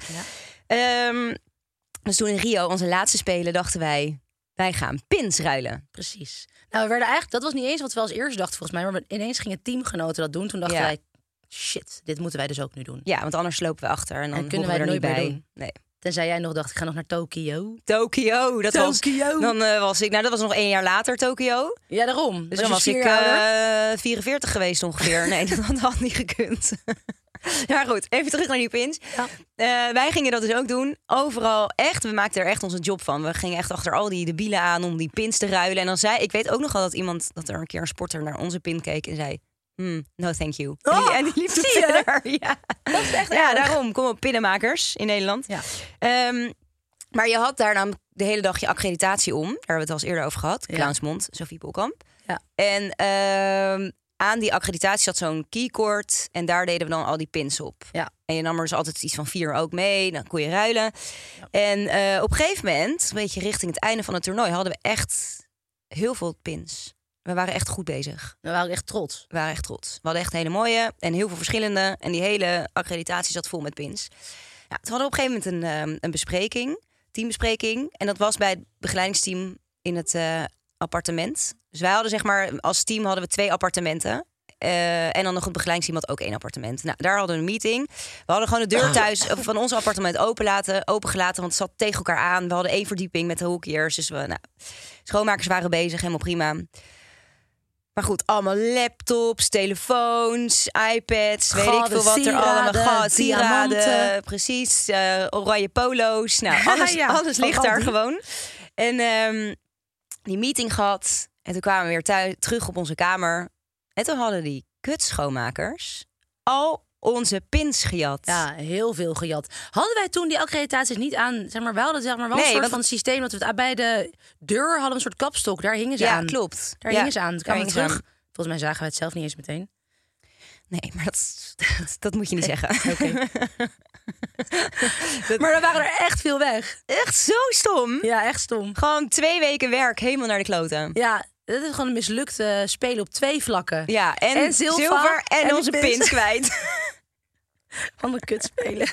Ja.
Dus toen in Rio, onze laatste spelen, dachten wij gaan pins ruilen.
Precies. Nou, we werden eigenlijk, dat was niet eens wat we als eerste dachten volgens mij. Maar ineens gingen teamgenoten dat doen. Toen dachten
Ja.
wij, shit, dit moeten wij dus ook nu doen.
Ja, want anders lopen we achter en dan
En kunnen
horen we
wij
er
het
niet
nooit
bij.
meer doen.
Nee.
Tenzij jij nog dacht, ik ga nog naar Tokio.
Tokio, dat
Tokio.
was ik. Nou, dat was nog 1 jaar later Tokio.
Ja, daarom.
Dus dan was ik 44 geweest ongeveer. Nee, dat had niet gekund. Ja, goed. Even terug naar die pins.
Ja.
Wij gingen dat dus ook doen. Overal echt. We maakten er echt onze job van. We gingen echt achter al die debielen aan om die pins te ruilen. En dan zei ik weet ook nog wel dat er een keer een sporter naar onze pin keek en zei: no, thank you.
Oh,
en die liep toen
zie je?
verder. Ja.
Dat is echt
Ja,
erg.
daarom. Kom op, pinnenmakers in Nederland.
Ja.
Maar je had daar namelijk de hele dag je accreditatie om. Daar hebben we het al eens eerder over gehad.
Ja.
Clownsmond, Sophie Polkamp.
Ja.
En aan die accreditatie zat zo'n keycord. En daar deden we dan al die pins op.
Ja.
En je nam er dus altijd iets van 4 ook mee. Dan kon je ruilen. Ja. En op een gegeven moment, een beetje richting het einde van het toernooi, hadden we echt heel veel we waren echt goed bezig.
We waren echt trots.
We waren echt trots. We hadden echt hele mooie en heel veel verschillende. En die hele accreditatie zat vol met pins. Ja, toen hadden we op een gegeven moment een bespreking, teambespreking. En dat was bij het begeleidingsteam in het appartement. Dus wij hadden zeg maar, als team hadden we 2 appartementen. En dan nog een begeleidingsteam had ook 1 appartement. Nou, daar hadden we een meeting. We hadden gewoon de deur thuis van ons appartement opengelaten. Want het zat tegen elkaar aan. We hadden 1 verdieping met de hoekjes. Dus schoonmakers waren bezig, helemaal prima. Maar goed, allemaal laptops, telefoons, iPads, weet ik veel wat er allemaal. Sieraden, precies. Oranje polo's. Nou, alles ligt daar gewoon. En die meeting gehad. En toen kwamen we weer terug op onze kamer. En toen hadden die kutschoonmakers al onze pins gejat.
Ja, heel veel gejat. Hadden wij toen die accreditaties niet aan... Zeg maar, we hadden wel een soort van systeem... dat we bij de deur hadden een soort kapstok. Daar hingen ze aan.
Ja, klopt.
Daar hingen ze aan. Toen kwamen we terug. Volgens mij zagen we het zelf niet eens meteen.
Nee, maar dat moet je niet zeggen.
Oké. Maar dan waren er echt veel weg.
Echt zo stom.
Ja, echt stom.
Gewoon 2 weken werk, helemaal naar de kloten.
Ja, dat is gewoon een mislukte spelen op 2 vlakken.
Ja, en zilver en onze pins kwijt.
Van de kut spelen.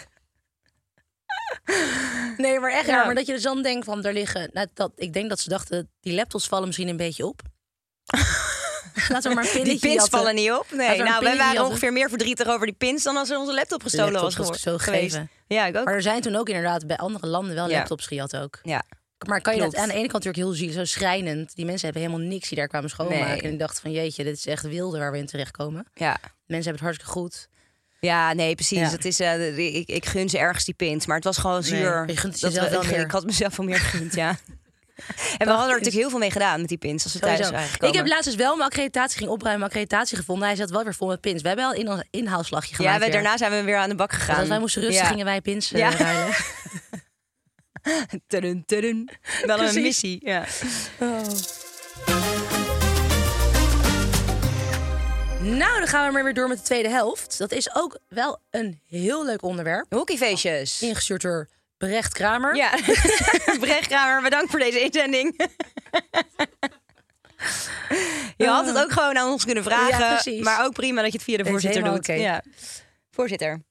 Nee, maar echt raar. Maar dat je dus dan denkt van, er liggen... ik denk dat ze dachten, die laptops vallen misschien een beetje op. Laten we maar een
die pins vallen niet op. Nee, nou, wij waren ongeveer meer verdrietig over die pins... dan als er onze laptop gestolen was geweest. Ja, ik ook.
Maar er zijn toen ook inderdaad bij andere landen wel laptops gejat ook.
Ja.
Maar kan je dat aan de ene kant natuurlijk heel zielig, zo schrijnend. Die mensen hebben helemaal niks die daar kwamen schoonmaken. Nee. En ik dacht van jeetje, dit is echt wilde waar we in terechtkomen.
Ja.
Mensen hebben het hartstikke goed.
Ja, nee, precies. Ja. Het is, ik gun ze ergens die pint, maar het was gewoon zuur.
Nee, je gunt jezelf wel meer.
Ik had mezelf wel meer gegund, ja. En we hadden er natuurlijk heel veel mee gedaan met die pins als we thuis waren gekomen.
Ik heb laatst dus wel mijn accreditatie ging opruimen, mijn accreditatie gevonden. Hij zat wel weer vol met pins. We hebben wel een inhaalslagje gemaakt.
Ja, daarna zijn we weer aan de bak gegaan.
Dus als wij moesten rusten, gingen wij pins ruilen.
Tudun. Wel een missie. Ja.
Oh. Nou, dan gaan we maar weer door met de tweede helft. Dat is ook wel een heel leuk onderwerp.
Hockeyfeestjes.
Ingestuurd door Brecht Kramer.
Ja, Brecht Kramer, bedankt voor deze inzending. Je had het ook gewoon aan ons kunnen vragen. Ja, maar ook prima dat je het via de voorzitter doet.
Okay.
Ja. Voorzitter.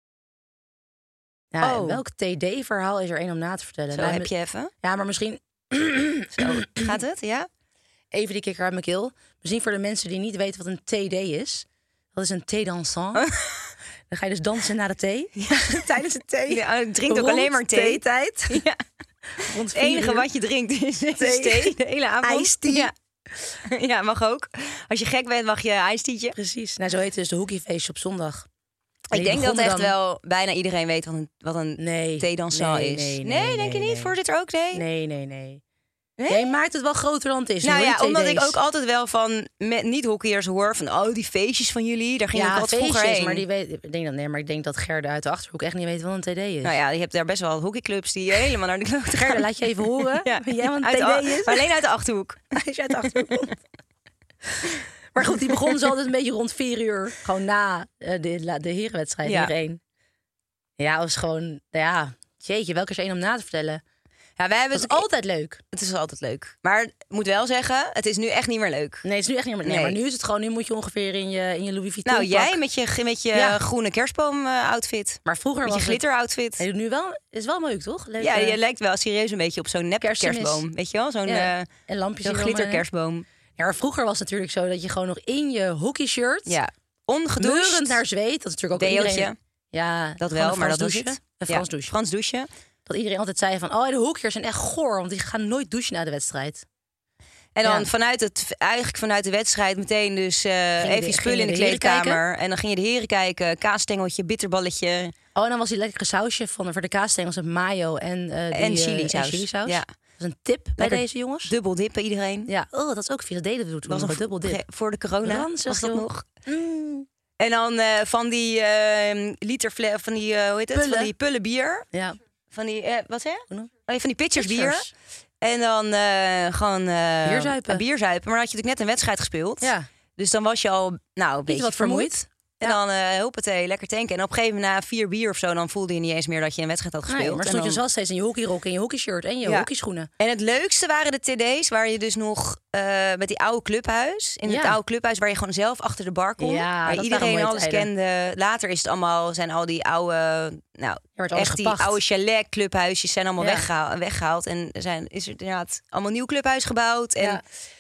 Ja, welk TD-verhaal is er één om na te vertellen?
Zo, heb je even.
Ja, maar misschien...
Zo, gaat het? Ja?
Even die kikker uit mijn keel. Misschien voor de mensen die niet weten wat een TD is. Dat is een thé dansant. Dan ga je dus dansen na de thee.
Ja. Tijdens de thee. Ja, ik drink ook alleen maar thee.
Theetijd.
Ja. Het enige wat je drinkt is thee. De hele avond.
IJsthee.
Ja, mag ook. Als je gek bent, mag je ijstietje.
Precies. Nou, zo heet dus de hockeyfeestje op zondag.
Ik denk dat echt wel bijna iedereen weet wat een theedansant is. Nee, denk je niet? Voorzitter ook?
Nee. Jij maakt het wel groter dan het is.
Nou ja, omdat ik ook altijd wel van niet-hockeyers hoor van die feestjes van jullie, daar ging ik altijd vroeger heen.
Maar ik denk dat Gerda uit de Achterhoek echt niet weet wat een TD is.
Nou ja, je hebt daar best wel hockeyclubs die helemaal naar de klote gaan.
Gerda, laat je even horen.
Ja.
Weet jij wat een TD is?
Maar alleen uit de Achterhoek.
Hij is uit de Achterhoek. Maar goed, die begon dus altijd een beetje rond 4 uur. Gewoon na de herenwedstrijd, hier 1. Ja, was gewoon, jeetje, welke is één om na te vertellen?
Ja, wij hebben
het is altijd leuk.
Het is altijd leuk. Maar ik moet wel zeggen, het is nu echt niet meer leuk.
Nee, het is nu echt niet meer leuk. Nee, maar nu is het gewoon, nu moet je ongeveer in je Louis Vuitton
Nou, jij met je groene kerstboom outfit.
Maar vroeger
met
was
je glitter outfit.
Het nu wel, is wel leuk, toch? Leuk,
ja, je lijkt wel serieus een beetje op zo'n nep kerstboom. Weet je wel? Zo'n
en lampjes,
zo'n glitter kerstboom.
Ja, maar vroeger was het natuurlijk zo dat je gewoon nog in je hockeyshirt...
Ja, ongedoucht.
Neurend naar zweet. Dat is natuurlijk ook iedereen...
Ja, dat wel, maar dat douchen.
Een Frans douchen.
Frans douchen.
Dat iedereen altijd zei van, de hockeyers zijn echt goor, want die gaan nooit douchen na de wedstrijd.
En dan vanuit de wedstrijd meteen dus even spullen in de kleedkamer. En dan ging je de heren kijken, kaasstengeltje, bitterballetje.
En dan was die lekkere sausje voor de kaasstengels met mayo en chili-saus.
Ja.
Dat is een tip bij deze jongens.
Dubbel dippen iedereen.
Ja, dat is ook vies. Deden we toen. Dubbel dip.
Voor de corona was dat nog. En dan van die liter van die, hoe heet het? Van die pullen bier.
Ja.
Van die, wat zeg je? Van die pitchers bier. En dan gewoon bierzuipen. Maar dan had je natuurlijk net een wedstrijd gespeeld.
Ja.
Dus dan was je al een beetje
wat vermoeid.
En dan lekker tanken. En op een gegeven moment na 4 bier of zo, dan voelde je niet eens meer dat je een wedstrijd had gespeeld.
Nee, maar stond je wel steeds in je hockeyrok en je hockeyshirt en je hockeyschoenen.
En het leukste waren de TD's waar je dus nog met die oude clubhuis. In het oude clubhuis waar je gewoon zelf achter de bar kon.
Ja,
waar iedereen alles kende. Later is het allemaal, zijn al die oude, echt die oude chalet clubhuisjes zijn allemaal weggehaald. En is er inderdaad allemaal nieuw clubhuis gebouwd. En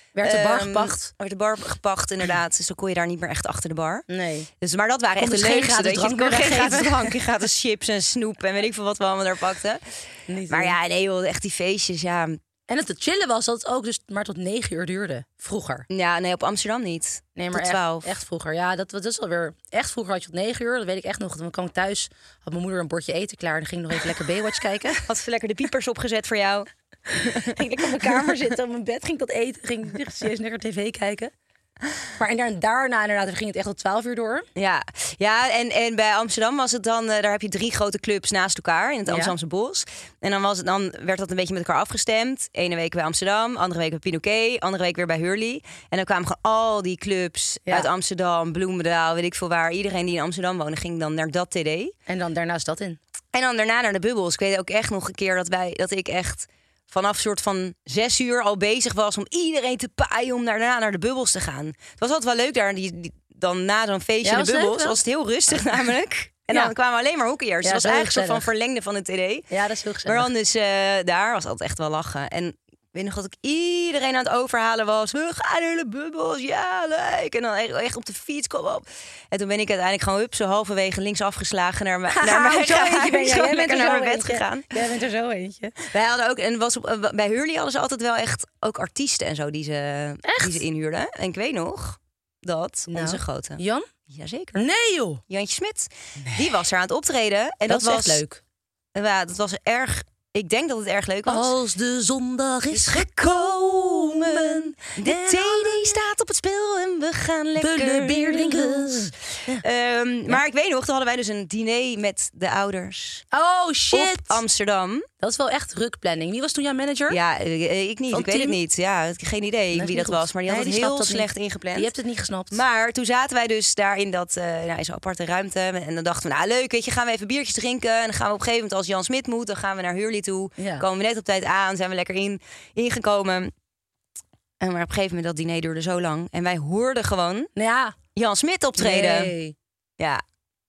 Werd de bar gepacht?
Werd de bar gepacht, inderdaad. Dus dan kon je daar niet meer echt achter de bar.
Nee.
Dus, maar dat waren echt de leukste. Je kon geen gratis drank, je gratis chips en snoep en weet ik veel wat we allemaal daar pakten. Maar ja, nee joh, echt die feestjes, ja.
En het chillen was dat het ook dus maar tot 9 uur duurde. Vroeger.
Ja, nee, op Amsterdam niet.
Nee, maar
tot 12.
Echt vroeger. Ja, dat is alweer... Echt vroeger had je tot 9 uur. Dat weet ik echt nog. Dan kwam ik thuis, had mijn moeder een bordje eten klaar. En dan ging ik nog even lekker Baywatch kijken.
Had ze lekker de piepers opgezet voor jou.
Ging ik op mijn kamer zitten, op mijn bed, ging ik dat eten. Ging ik serieus lekker tv kijken. Maar en daarna inderdaad ging het echt tot 12 uur door.
Ja, en bij Amsterdam was het dan... daar heb je 3 grote clubs naast elkaar in het Amsterdamse Bos. En dan werd dat een beetje met elkaar afgestemd. Ene week bij Amsterdam, andere week bij Pinoquet, andere week weer bij Hurley. En dan kwamen gewoon al die clubs uit Amsterdam, Bloemendaal, weet ik veel waar. Iedereen die in Amsterdam woonde, ging dan naar dat TD.
En dan daarnaast dat in.
En dan daarna naar de bubbels. Ik weet ook echt nog een keer dat ik echt... vanaf soort van 6 uur al bezig was om iedereen te paaien om daarna naar de bubbels te gaan. Het was altijd wel leuk daar, dan na zo'n feestje in de bubbels was het heel rustig namelijk. En dan kwamen alleen maar hockeyers. Het was eigenlijk een soort van verlengde van het TD.
Ja, dat is heel gezellig.
Maar dan dus daar was altijd echt wel lachen. En ik weet nog dat ik iedereen aan het overhalen was. We gaan naar de bubbels, ja, leuk. En dan echt op de fiets, kom op. En toen ben ik uiteindelijk gewoon zo halverwege links afgeslagen naar mijn bed gegaan.
Jij bent er zo eentje.
Wij hadden ook, en bij Hurley hadden ze altijd wel echt ook artiesten en zo die ze inhuurden. En ik weet nog dat onze grote...
Jan?
Jazeker.
Nee joh.
Jantje Smit. Nee. Die was er aan het optreden. En dat was
echt leuk.
Ja, dat was erg... Ik denk dat het erg leuk was.
Als de zondag is gekomen.
De TD staat op het spel en we gaan lekker
bier drinken.
Maar ik weet nog, toen hadden wij dus een diner met de ouders.
Oh shit.
Op Amsterdam.
Dat is wel echt rukplanning. Wie was toen jouw manager?
Ja, ik niet. Ik weet het niet. Ja, geen idee wie dat was. Maar die had het heel slecht ingepland.
Je hebt het niet gesnapt.
Maar toen zaten wij dus daar in zo'n aparte ruimte. En dan dachten we, nou leuk, weet je, gaan we even biertjes drinken. En dan gaan we op een gegeven moment, als Jan Smit moet, dan gaan we naar Hurley toe. Ja. Komen we net op tijd aan, zijn we lekker ingekomen. En maar op een gegeven moment, dat diner duurde zo lang. En wij hoorden gewoon Jan Smit optreden. Nee. Ja.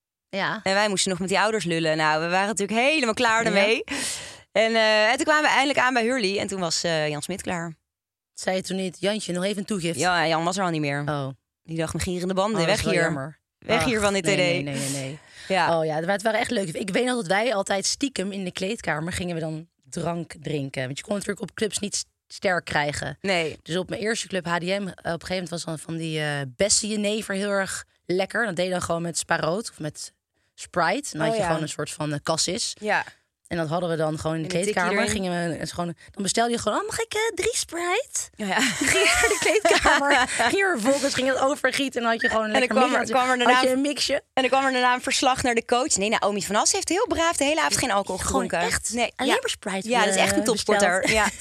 En wij moesten nog met die ouders lullen. Nou, we waren natuurlijk helemaal klaar ermee. En toen kwamen we eindelijk aan bij Hurley. En toen was Jan Smit klaar.
Zei je toen niet, Jantje, nog even een toegift?
Ja, Jan was er al niet meer.
Oh.
Die dacht, met gierende banden, weg hier.
Jammer.
Weg hier van dit TD.
Nee. Ja. Oh ja, het waren echt leuk. Ik weet nog dat wij altijd stiekem in de kleedkamer gingen we dan drank drinken. Want je kon natuurlijk op clubs niet sterk krijgen. Nee. Dus op mijn eerste club HDM, op een gegeven moment was dan van die bessenjenever heel erg lekker. Dat deed je dan gewoon met Sparoot of met Sprite. Dan had je gewoon een soort van cassis. Ja. En dat hadden we dan gewoon in de kleedkamer. Dan bestelde je gewoon, mag ik 3 Sprite? Ja. Ging je naar de kleedkamer. Hier vervolgens ging het overgieten. En dan had je gewoon een lekker een mixje.
En dan kwam er daarna een verslag naar de coach. Nee, Naomi van As heeft heel braaf de hele avond geen alcohol gedronken.
Echt? Nee, alleen maar Sprite.
Ja, dat is echt een topsporter. Ja.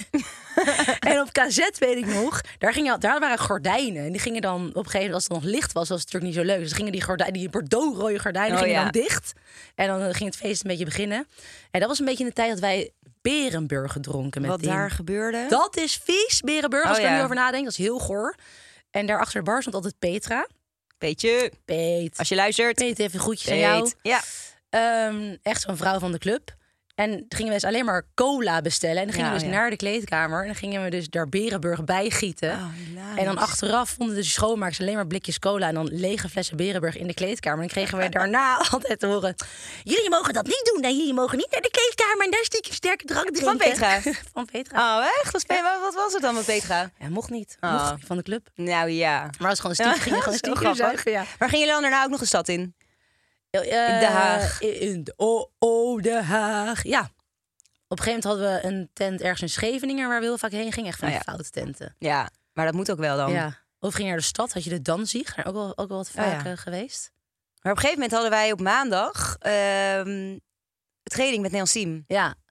En op KZ weet ik nog, daar waren gordijnen. En die gingen dan op een gegeven moment, als het nog licht was het natuurlijk niet zo leuk. Dus gingen die Bordeaux-rode gordijnen gingen dan dicht. En dan ging het feest een beetje beginnen. En dat was een beetje in de tijd dat wij Berenburger dronken met
Wat daar gebeurde?
Dat is vies, Berenburger. Als ik er nu over nadenk, dat is heel goor. En daar achter de bar stond altijd Petra. Peet.
Als je luistert.
Peet, even groetjes aan jou. Ja. Echt zo'n vrouw van de club. En toen gingen we dus alleen maar cola bestellen. En dan gingen we dus naar de kleedkamer. En dan gingen we dus daar Berenburger bij gieten. En dan achteraf vonden de schoonmakers alleen maar blikjes cola. En dan lege flessen Berenburger in de kleedkamer. En dan kregen we daarna altijd te horen, jullie mogen dat niet doen. En jullie mogen niet naar de kleedkamer en daar stiekem sterke drank drinken.
Van Petra?
Van Petra.
Oh, echt? Wat was het dan met Petra?
Ja, mocht niet. Mocht niet van de club.
Nou ja.
Maar als gewoon stiekem gingen gewoon stiekem zuigen. Ja.
Maar gingen jullie dan daarna ook nog een stad in?
In Den Haag. Den Haag. Ja. Op een gegeven moment hadden we een tent ergens in Scheveningen waar we heel vaak heen gingen. Echt van die foute tenten.
Ja, maar dat moet ook wel dan.
Ja. Of ging naar de stad, had je de Danzig. Daar ook wel wat vaak geweest.
Maar op een gegeven moment hadden wij op maandag training met Nederlands team.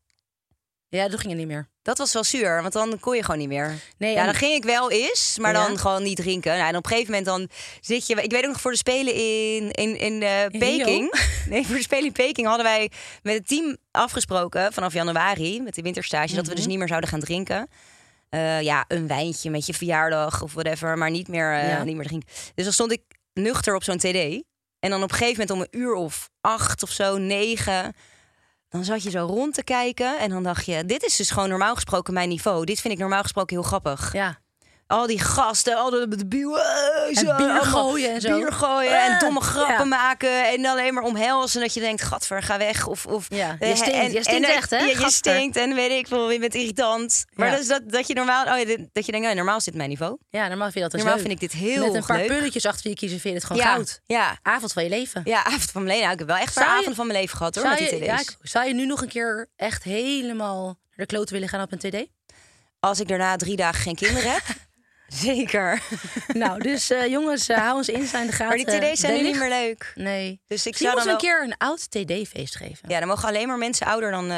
Ja, toen ging het niet meer.
Dat was wel zuur, want dan kon je gewoon niet meer. Nee, dan ging ik wel eens, maar dan gewoon niet drinken. Nou, en op een gegeven moment dan zit je... Ik weet ook nog voor de Spelen in Peking. Nee, voor de Spelen in Peking hadden wij met het team afgesproken vanaf januari met de winterstage dat we dus niet meer zouden gaan drinken. Een wijntje met je verjaardag of whatever, maar niet meer drinken. Dus dan stond ik nuchter op zo'n TD. En dan op een gegeven moment om 8:00 of zo, 9... Dan zat je zo rond te kijken en dan dacht je, dit is dus gewoon normaal gesproken mijn niveau. Dit vind ik normaal gesproken heel grappig. Ja. al die gasten, al de
bier gooien en zo.
Bier gooien en domme grappen maken. En alleen maar omhelzen. Dat je denkt, gadver, ga weg. Of
je stinkt echt, hè?
Je stinkt en weet ik veel, je bent irritant. Maar
Ja.
dat is dat je normaal... dat je denkt, normaal is dit mijn niveau.
Ja, normaal vind je dat dus
Normaal
leuk.
vind ik dit heel
Met een paar
leuk.
pulletjes achter je kiezen vind je het gewoon goud.
Ja.
Avond van je leven.
Ja, avond van mijn leven. Nou, ik heb wel echt een paar avonden van mijn leven gehad, hoor, met die TD's.
Zou je nu nog een keer echt helemaal naar de kloten willen gaan op een TD?
Als ik daarna 3 dagen geen kinderen heb, zeker.
Nou, dus jongens, hou ons Insta in de gaten.
Maar die TD's zijn nu niet meer leuk.
Nee.
Dus ik
Je
zou
moet
dan
een
wel...
keer een oud TD-feest geven.
Ja, dan mogen alleen maar mensen ouder dan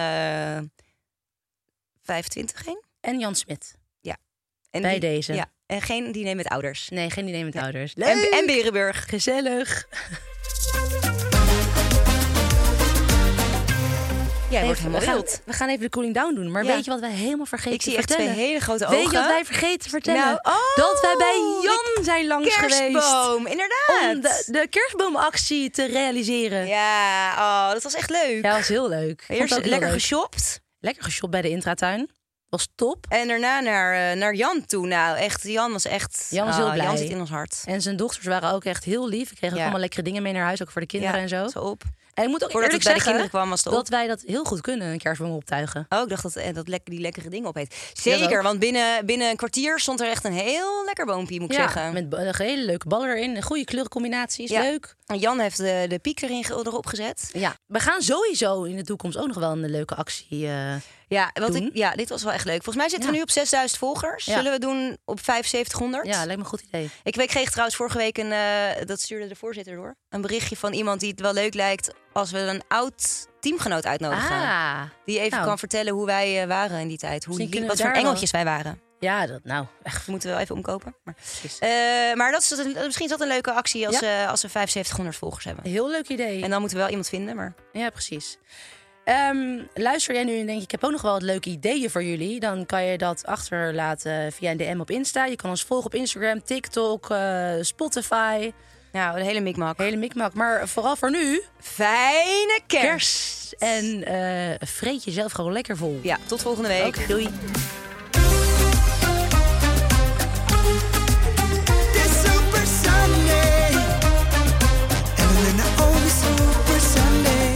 25 heen.
En Jan Smit.
En
Bij deze.
Ja, en geen diner met ouders.
Nee, geen idee met ouders.
En Berenburg.
Gezellig.
Jij wordt helemaal wild.
We gaan even de cooling down doen. Maar
Ja.
weet je wat wij helemaal vergeten
Ik zie
te
echt
vertellen?
2 hele grote ogen.
Weet je wat wij vergeten te vertellen?
Nou,
dat wij bij Jan zijn langs geweest.
Kerstboom, inderdaad.
Om de kerstboomactie te realiseren.
Ja, dat was echt leuk.
Ja, dat was heel leuk. Ik vond
Eerst
het ook heel
lekker
leuk.
geshopt.
Lekker geshopt bij de intratuin. Was top.
En daarna naar Jan toe. Nou, echt, Jan was echt...
Jan was heel blij.
Jan zit in ons hart.
En zijn dochters waren ook echt heel lief. Ik kreeg ook
Ja.
allemaal lekkere dingen mee naar huis. Ook voor de kinderen en zo.
Zo op.
En ik moet ook
Voordat
eerlijk
het bij de
zeggen
kinderen kwam, was het op.
dat wij dat heel goed kunnen, een kerstboom optuigen.
Oh, ik dacht dat die lekkere dingen opeet.
Dat
Zeker,
ook.
want binnen een kwartier stond er echt een heel lekker boompje, moet ik zeggen.
Met een hele leuke ballen erin. Een goede kleurencombinatie is
Ja.
leuk.
En Jan heeft de piek erop gezet.
Ja. We gaan sowieso in de toekomst ook nog wel een leuke actie
Ja,
doen.
dit was wel echt leuk. Volgens mij zitten we
Ja.
nu op 6000 volgers.
Ja.
Zullen we doen op 7500?
Ja, lijkt me een goed idee.
Ik kreeg trouwens vorige week dat stuurde de voorzitter door. Een berichtje van iemand die het wel leuk lijkt als we een oud teamgenoot uitnodigen.
Ah,
Die even
nou.
kan vertellen hoe wij waren in die tijd.
Misschien kunnen
Wat
we
voor
daar
engeltjes wij waren.
ja, dat nou. Echt.
Dat moeten we wel even omkopen. Maar,
Precies.
maar misschien is dat een leuke actie als we 7500 volgers hebben.
Heel leuk idee.
En dan moeten we wel iemand vinden. Maar...
Ja, precies. Luister jij nu en denk je, ik heb ook nog wel wat leuke ideeën voor jullie. Dan kan je dat achterlaten via een DM op Insta. Je kan ons volgen op Instagram, TikTok, Spotify.
Nou, een hele mikmak.
Hele mikmak. Maar vooral voor nu,
Fijne kerst.
kerst. En vreet jezelf gewoon lekker vol.
Ja, tot volgende week.
Oké, doei.
This Super Sunday. And then only Super Sunday.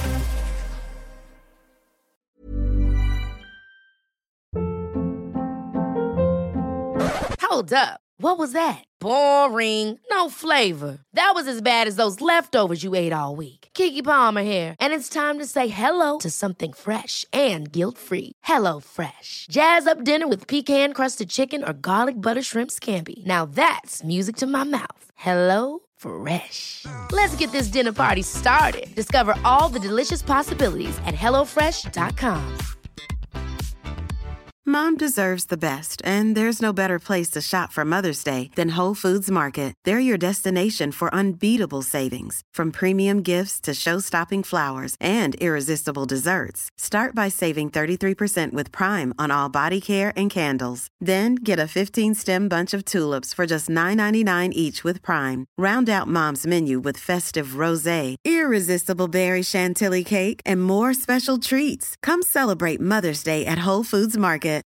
Hold up. What was that? Boring. No flavor. That was as bad as those leftovers you ate all week. Keke Palmer here, and it's time to say hello to something fresh and guilt-free. Hello Fresh. Jazz up dinner with pecan-crusted chicken or garlic butter shrimp scampi. Now that's music to my mouth. Hello Fresh. Let's get this dinner party started. Discover all the delicious possibilities at hellofresh.com.
Mom deserves the best, and there's no better place to shop for Mother's Day than Whole Foods Market. They're your destination for unbeatable savings, from premium gifts to show-stopping flowers and irresistible desserts. Start by saving 33% with Prime on all body care and candles. Then get a 15-stem bunch of tulips for just $9.99 each with Prime. Round out Mom's menu with festive rosé, irresistible berry chantilly cake, and more special treats. Come celebrate Mother's Day at Whole Foods Market.